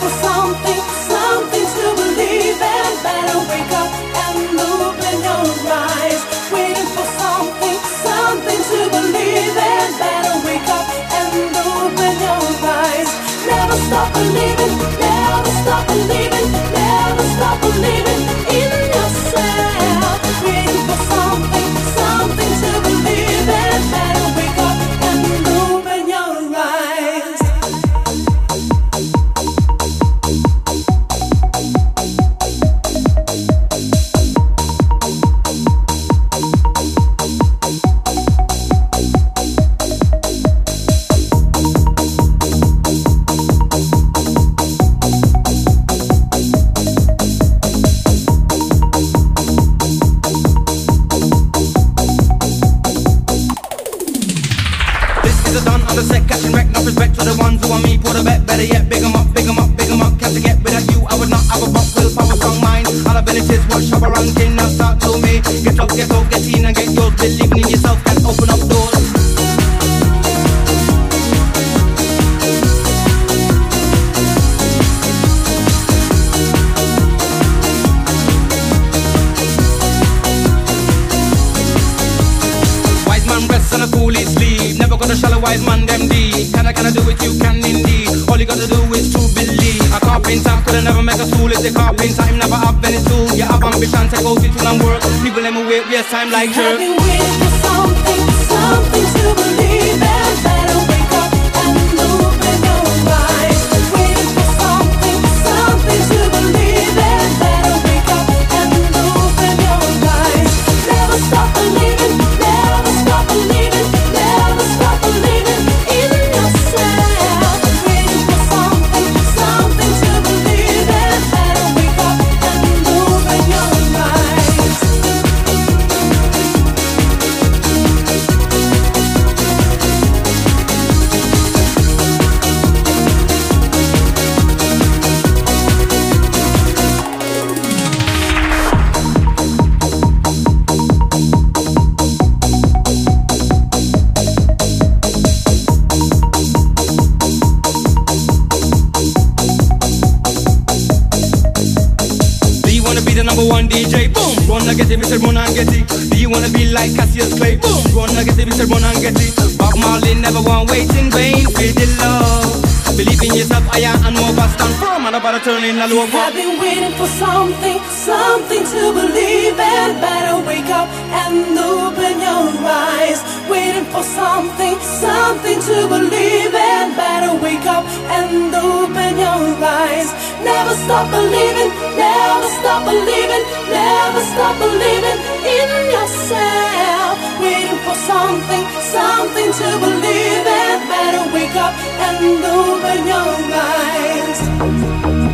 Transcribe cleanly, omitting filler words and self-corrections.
for something, something to believe in. Better wake up and open your eyes. Waiting for something, something to believe in. Better wake up and open your eyes. Never stop believing, never stop believing, never stop believing in yourself. Waiting for something, something to believe in. Better wake up and open your eyes. On the set, catching wreck, no respect to the ones who want me, put a bet, better yet, big 'em up, big 'em up, big 'em up, can't forget without you, I would not have a buck, willpower, strong mind, all abilities, watch shop around, king, now start to me, get up, get out, get in and get yours, believing in yourself can open up doors. Wise man rests on a foolish sleep, never gonna shallow wise man them deep. Can I do it? You can indeed. All you gotta do is to believe. A carpenter could never make a tool. If the carpenter him never have any tool. You have ambition, take out it and work. People let me wait, waste time like jerk. I've been waiting for something, something to believe in. Better wake up and open your eyes. Waiting for something, something to believe in. Better wake up and open your eyes. Never stop believing, never stop believing, never stop believing in yourself. Waiting for something, something to believe in. Better wake up and open your eyes. Do you wanna be the number one DJ? Boom! Run and get it, Mr. Run and get it. Do you wanna be like Cassius Clay? Boom! Run and get it, Mr. Run and get it. Bob Marley never want wait in vain for the love. Believe in yourself, higher and more fast and firm. And about to turn in a low. I've been waiting for something, something to believe in. Better wake up and open your eyes. Waiting for something, something to believe in. Better wake up and open your eyes. Never stop believing, never stop believing, never stop believing in yourself. Waiting for something, something to believe in. Better wake up and open your eyes.